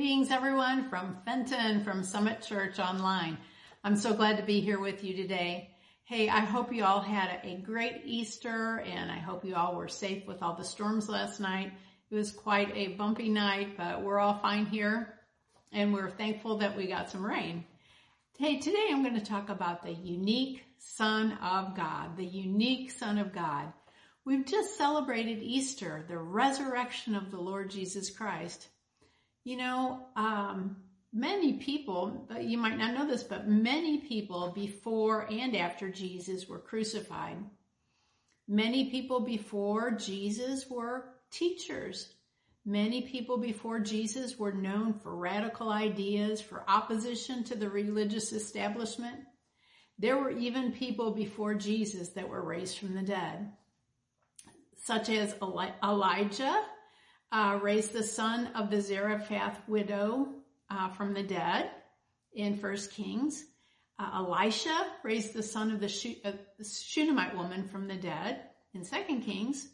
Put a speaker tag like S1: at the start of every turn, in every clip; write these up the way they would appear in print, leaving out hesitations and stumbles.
S1: Greetings, everyone, from Fenton, from Summit Church Online. I'm so glad to be here with you today. Hey, I hope you all had a great Easter, and I hope you all were safe with all the storms last night. It was quite a bumpy night, but we're all fine here, and we're thankful that we got some rain. Hey, today I'm going to talk about the unique Son of God, the unique Son of God. We've just celebrated Easter, the resurrection of the Lord Jesus Christ. You know, many people, you might not know this, but many people before and after Jesus were crucified. Many people before Jesus were teachers. Many people before Jesus were known for radical ideas, for opposition to the religious establishment. There were even people before Jesus that were raised from the dead, such as Elijah, raised the son of the Zarephath widow from the dead in 1 Kings. Elisha raised the son of the Shunammite woman from the dead in 2 Kings.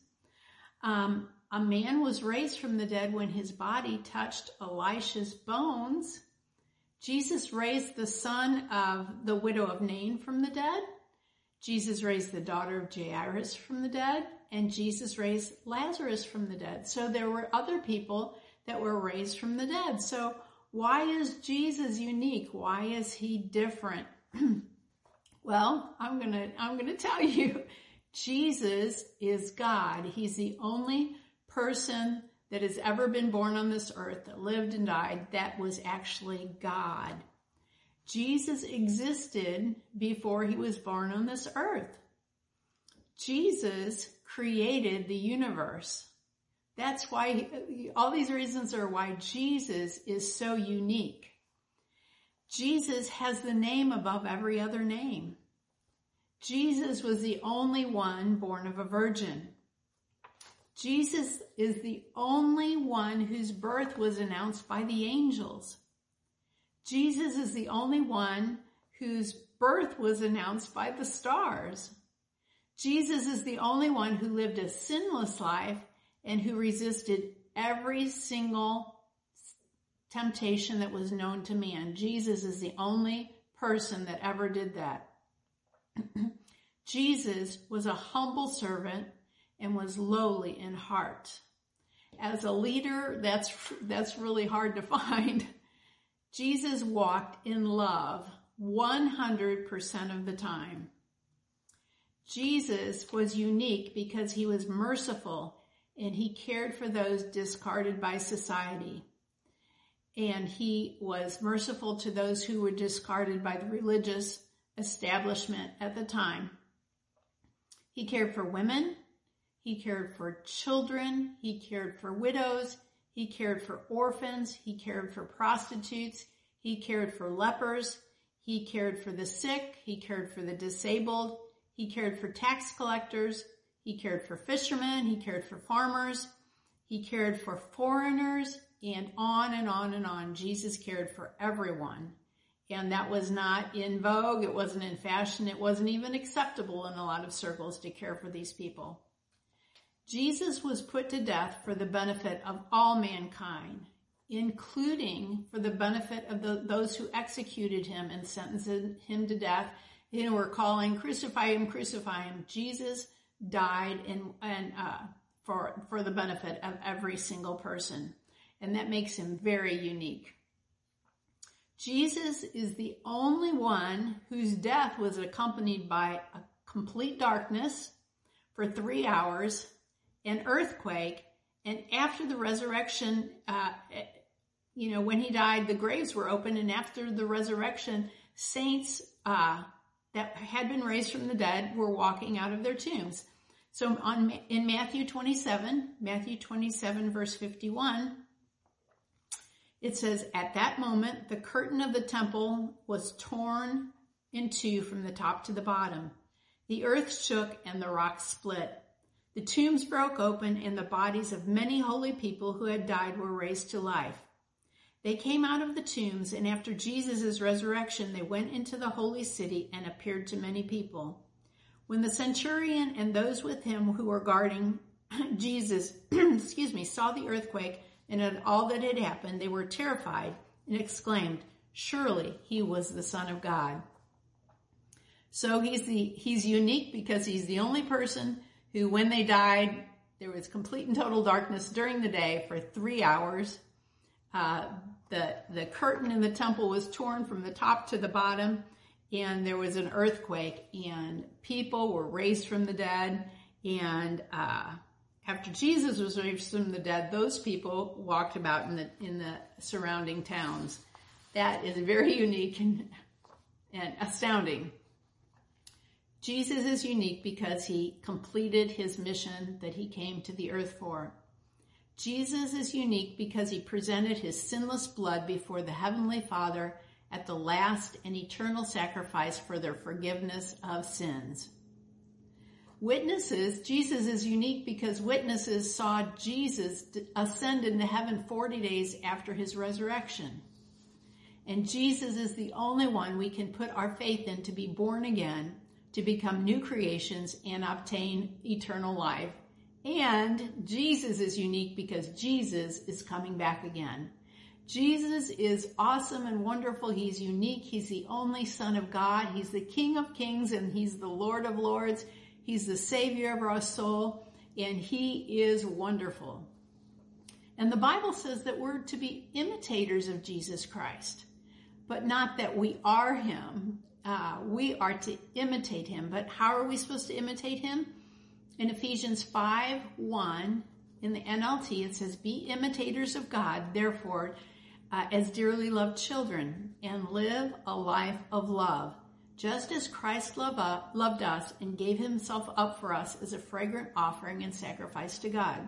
S1: A man was raised from the dead when his body touched Elisha's bones. Jesus raised the son of the widow of Nain from the dead. Jesus raised the daughter of Jairus from the dead. And Jesus raised Lazarus from the dead. So there were other people that were raised from the dead. So why is Jesus unique? Why is he different? Well, I'm gonna tell you, Jesus is God. He's the only person that has ever been born on this earth, that lived and died, that was actually God. Jesus existed before he was born on this earth. Jesus created the universe. That's why, all these reasons are why Jesus is so unique. Jesus has the name above every other name. Jesus was the only one born of a virgin. Jesus is the only one whose birth was announced by the angels. Jesus is the only one whose birth was announced by the stars. Jesus is the only one who lived a sinless life and who resisted every single temptation that was known to man. Jesus is the only person that ever did that. Jesus was a humble servant and was lowly in heart. As a leader, that's really hard to find. Jesus walked in love 100% of the time. Jesus was unique because he was merciful and he cared for those discarded by society. And he was merciful to those who were discarded by the religious establishment at the time. He cared for women. He cared for children. He cared for widows. He cared for orphans. He cared for prostitutes. He cared for lepers. He cared for the sick. He cared for the disabled. He cared for tax collectors. He cared for fishermen. He cared for farmers. He cared for foreigners, and on and on and on. Jesus cared for everyone. And that was not in vogue. It wasn't in fashion. It wasn't even acceptable in a lot of circles to care for these people. Jesus was put to death for the benefit of all mankind, including for the benefit of those who executed him and sentenced him to death. You know, we're calling, crucify him, crucify him. Jesus died for the benefit of every single person. And that makes him very unique. Jesus is the only one whose death was accompanied by a complete darkness for 3 hours, an earthquake, and after the resurrection, when he died, the graves were open, and after the resurrection, saints that had been raised from the dead were walking out of their tombs. So in Matthew 27 verse 51, it says, "At that moment, the curtain of the temple was torn in two from the top to the bottom. The earth shook and the rocks split. The tombs broke open and the bodies of many holy people who had died were raised to life. They came out of the tombs, and after Jesus' resurrection, they went into the holy city and appeared to many people. When the centurion and those with him who were guarding Jesus, saw the earthquake and at all that had happened, they were terrified and exclaimed, "Surely he was the Son of God." So he's unique because he's the only person who, when they died, there was complete and total darkness during the day for 3 hours. The curtain in the temple was torn from the top to the bottom, and there was an earthquake, and people were raised from the dead. And after Jesus was raised from the dead, those people walked about in the surrounding towns. That is very unique and astounding. Jesus is unique because he completed his mission that he came to the earth for. Jesus is unique because he presented his sinless blood before the Heavenly Father at the last and eternal sacrifice for their forgiveness of sins. Jesus is unique because witnesses saw Jesus ascend into heaven 40 days after his resurrection. And Jesus is the only one we can put our faith in to be born again, to become new creations and obtain eternal life. And Jesus is unique because Jesus is coming back again. Jesus is awesome and wonderful. He's unique. He's the only Son of God. He's the King of Kings and he's the Lord of Lords. He's the Savior of our soul, and he is wonderful. And the Bible says that we're to be imitators of Jesus Christ, but not that we are him. We are to imitate him. But how are we supposed to imitate him? In Ephesians 5:1, in the NLT, it says, "Be imitators of God, therefore, as dearly loved children, and live a life of love, just as Christ loved us and gave himself up for us as a fragrant offering and sacrifice to God."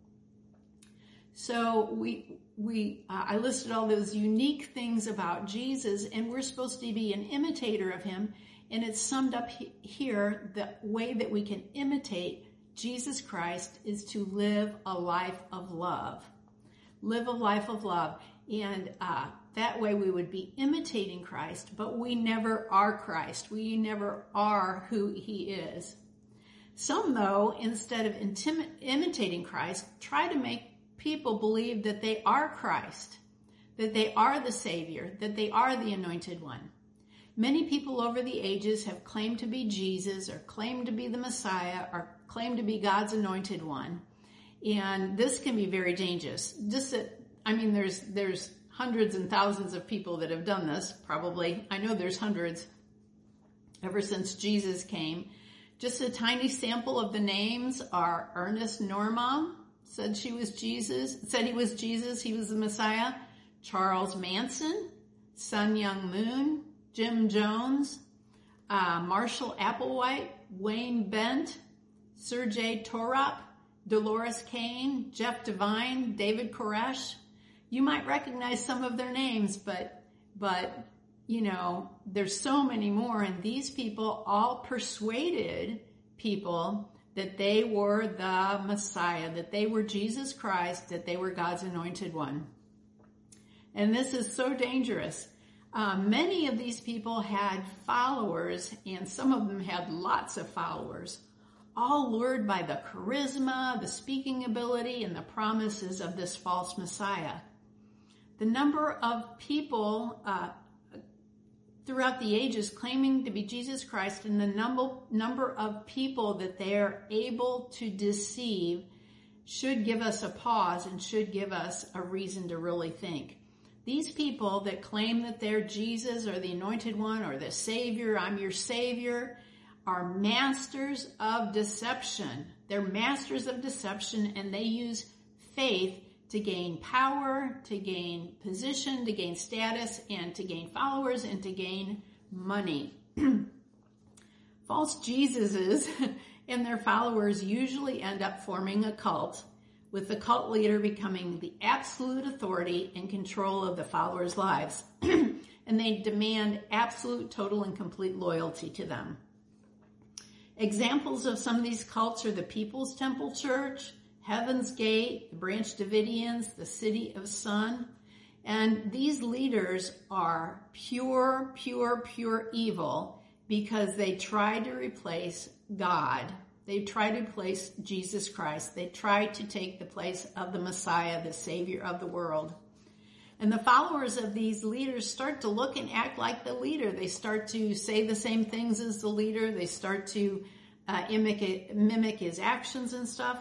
S1: So I listed all those unique things about Jesus, and we're supposed to be an imitator of him. And it's summed up here. The way that we can imitate Jesus Christ is to live a life of love. Live a life of love. And that way we would be imitating Christ, but we never are Christ. We never are who he is. Some, though, instead of imitating Christ, try to make people believe that they are Christ, that they are the Savior, that they are the Anointed One. Many people over the ages have claimed to be Jesus or claimed to be the Messiah or claimed to be God's Anointed One. And this can be very dangerous. There's hundreds and thousands of people that have done this, probably. I know there's hundreds ever since Jesus came. Just a tiny sample of the names are Ernest Norma, said he was Jesus, he was the Messiah. Charles Manson, Sun Myung Moon, Jim Jones, Marshall Applewhite, Wayne Bent, Sergei Torop, Dolores Kane, Jeff Devine, David Koresh. You might recognize some of their names, but there's so many more, and these people all persuaded people that they were the Messiah, that they were Jesus Christ, that they were God's Anointed One. And this is so dangerous. Many of these people had followers, and some of them had lots of followers, all lured by the charisma, the speaking ability, and the promises of this false Messiah. The number of people throughout the ages claiming to be Jesus Christ and the number of people that they are able to deceive should give us a pause and should give us a reason to really think. These people that claim that they're Jesus or the Anointed One or the Savior, I'm your Savior, are masters of deception. They're masters of deception, and they use faith to gain power, to gain position, to gain status, and to gain followers, and to gain money. False Jesuses and their followers usually end up forming a cult, with the cult leader becoming the absolute authority and control of the followers' lives. And they demand absolute, total, and complete loyalty to them. Examples of some of these cults are the People's Temple Church, Heaven's Gate, the Branch Davidians, the City of Sun. And these leaders are pure evil because they try to replace God. They try to place Jesus Christ. They try to take the place of the Messiah, the Savior of the world. And the followers of these leaders start to look and act like the leader. They start to say the same things as the leader. They start to mimic his actions and stuff.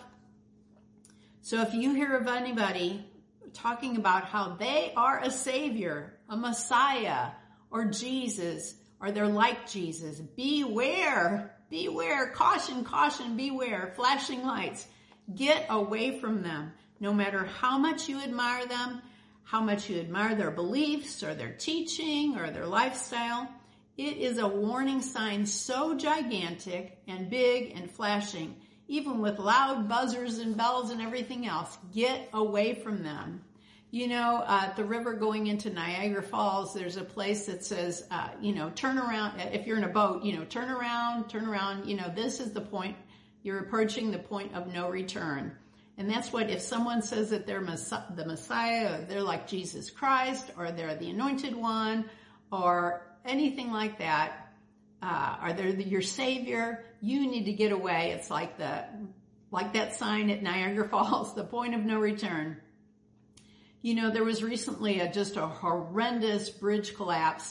S1: So if you hear of anybody talking about how they are a Savior, a Messiah, or Jesus, or they're like Jesus, beware, beware, caution, caution, beware, flashing lights. Get away from them. No matter how much you admire them, how much you admire their beliefs or their teaching or their lifestyle, it is a warning sign so gigantic and big and flashing, even with loud buzzers and bells and everything else. Get away from them. You know, at the river going into Niagara Falls, there's a place that says, turn around. If you're in a boat, turn around. This is the point. You're approaching the point of no return. And that's what, if someone says that they're the Messiah, or they're like Jesus Christ, or they're the Anointed One, or anything like that, or they're your Savior, you need to get away. It's like that sign at Niagara Falls, the point of no return. You know, there was recently just a horrendous bridge collapse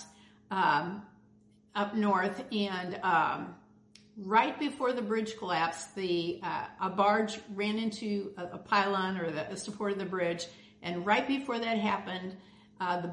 S1: up north, and right before the bridge collapsed, a barge ran into a pylon or the support of the bridge, and right before that happened, the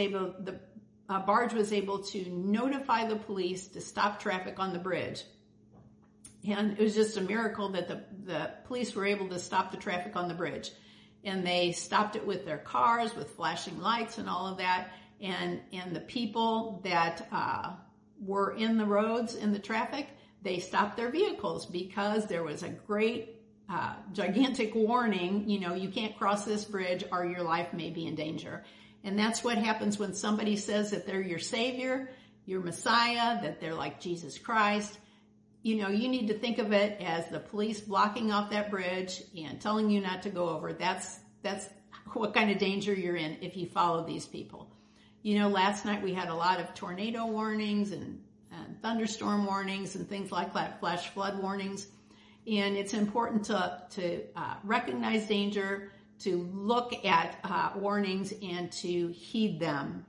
S1: barge was able to notify the police to stop traffic on the bridge. And it was just a miracle that the police were able to stop the traffic on the bridge. And they stopped it with their cars, with flashing lights and all of that. And the people that were in the roads, in the traffic, they stopped their vehicles because there was a great, gigantic warning, you can't cross this bridge or your life may be in danger. And that's what happens when somebody says that they're your Savior, your Messiah, that they're like Jesus Christ. You need to think of it as the police blocking off that bridge and telling you not to go over. That's what kind of danger you're in if you follow these people. Last night we had a lot of tornado warnings and thunderstorm warnings and things like that, flash flood warnings. And it's important to recognize danger, to look at warnings, and to heed them.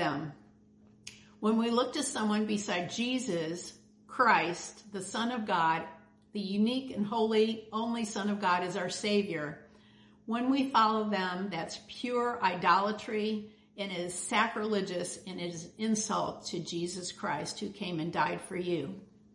S1: When we look to someone beside Jesus Christ, the Son of God, the unique and holy, only Son of God, is our Savior. When we follow them, that's pure idolatry and is sacrilegious and is insult to Jesus Christ, who came and died for you.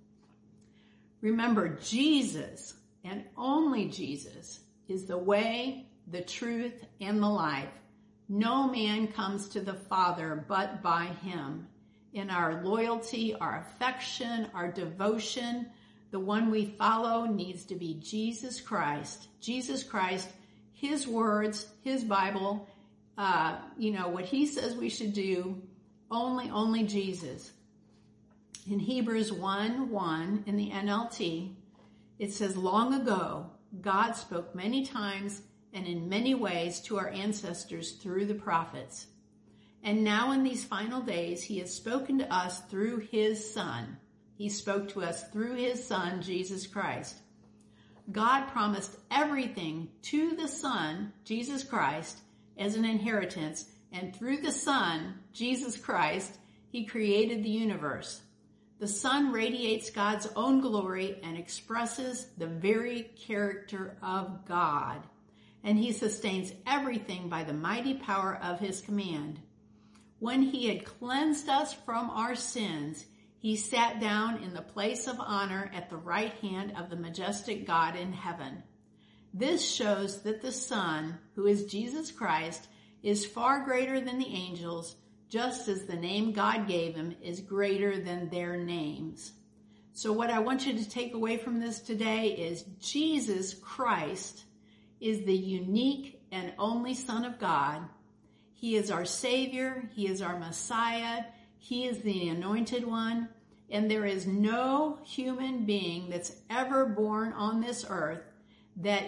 S1: Remember, Jesus, and only Jesus, is the way, the truth, and the life. No man comes to the Father but by him. In our loyalty, our affection, our devotion, the one we follow needs to be Jesus Christ. Jesus Christ, his words, his Bible, what he says we should do, only Jesus. In Hebrews 1:1 in the NLT, it says, long ago, God spoke many times and in many ways to our ancestors through the prophets. And now in these final days, he has spoken to us through his Son. He spoke to us through his Son, Jesus Christ. God promised everything to the Son, Jesus Christ, as an inheritance. And through the Son, Jesus Christ, he created the universe. The Son radiates God's own glory and expresses the very character of God. And he sustains everything by the mighty power of his command. When he had cleansed us from our sins, he sat down in the place of honor at the right hand of the majestic God in heaven. This shows that the Son, who is Jesus Christ, is far greater than the angels, just as the name God gave him is greater than their names. So what I want you to take away from this today is Jesus Christ is the unique and only Son of God. He is our Savior. He is our Messiah. He is the Anointed One. And there is no human being that's ever born on this earth that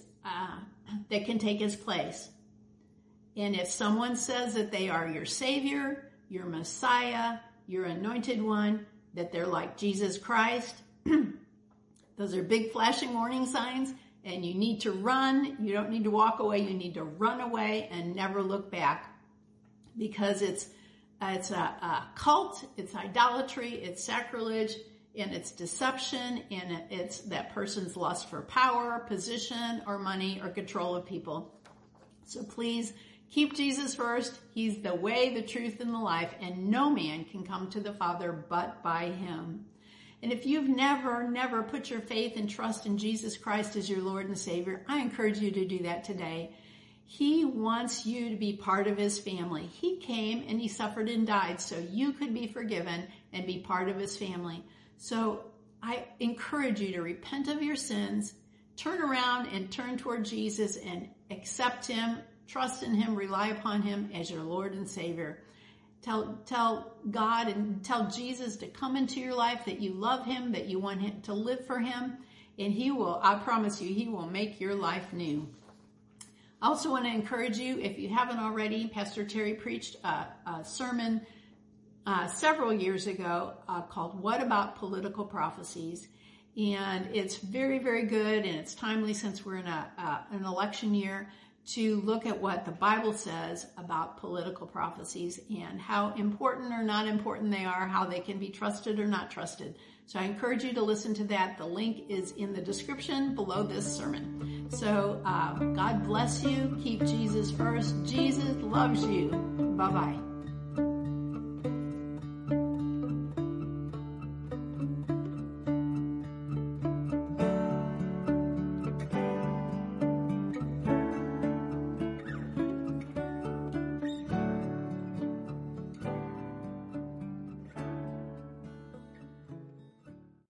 S1: can take his place. And if someone says that they are your Savior, your Messiah, your Anointed One, that they're like Jesus Christ, Those are big flashing warning signs, and you need to run. You don't need to walk away. You need to run away and never look back, because it's a cult, it's idolatry, it's sacrilege, and it's deception, and it's that person's lust for power, position, or money, or control of people. So please keep Jesus first. He's the way, the truth, and the life, and no man can come to the Father but by him. And if you've never put your faith and trust in Jesus Christ as your Lord and Savior, I encourage you to do that today. He wants you to be part of his family. He came and he suffered and died so you could be forgiven and be part of his family. So I encourage you to repent of your sins, turn around and turn toward Jesus and accept him, trust in him, rely upon him as your Lord and Savior. Tell God and tell Jesus to come into your life, that you love him, that you want him to live for him, and he will, I promise you, he will make your life new. I also want to encourage you, if you haven't already, Pastor Terry preached a sermon several years ago called What About Political Prophecies? And it's very, very good, and it's timely since we're in an election year to look at what the Bible says about political prophecies and how important or not important they are, how they can be trusted or not trusted. So I encourage you to listen to that. The link is in the description below this sermon. So God bless you. Keep Jesus first. Jesus loves you. Bye-bye.